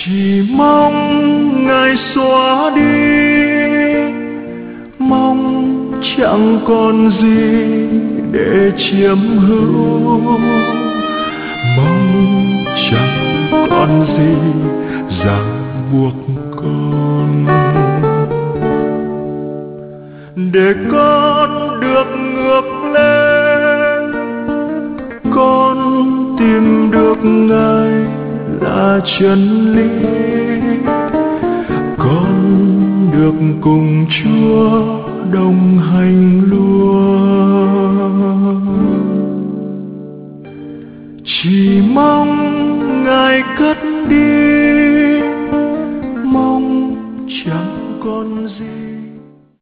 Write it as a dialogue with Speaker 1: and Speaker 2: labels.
Speaker 1: Chỉ mong Ngài xóa đi, mong chẳng còn gì để chiếm hữu, mong chẳng còn gì ràng buộc con, để con được ngược lên, con tìm được Ngài là chân lý, con được cùng Chúa đồng hành luôn. Chỉ mong Ngài cất đi, mong chẳng còn gì